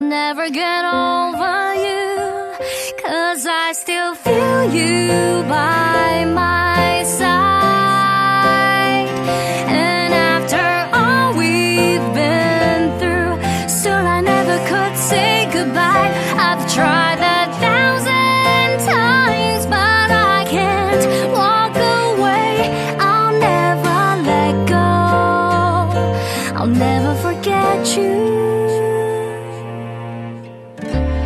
Never get over you, 'cause I still feel you by my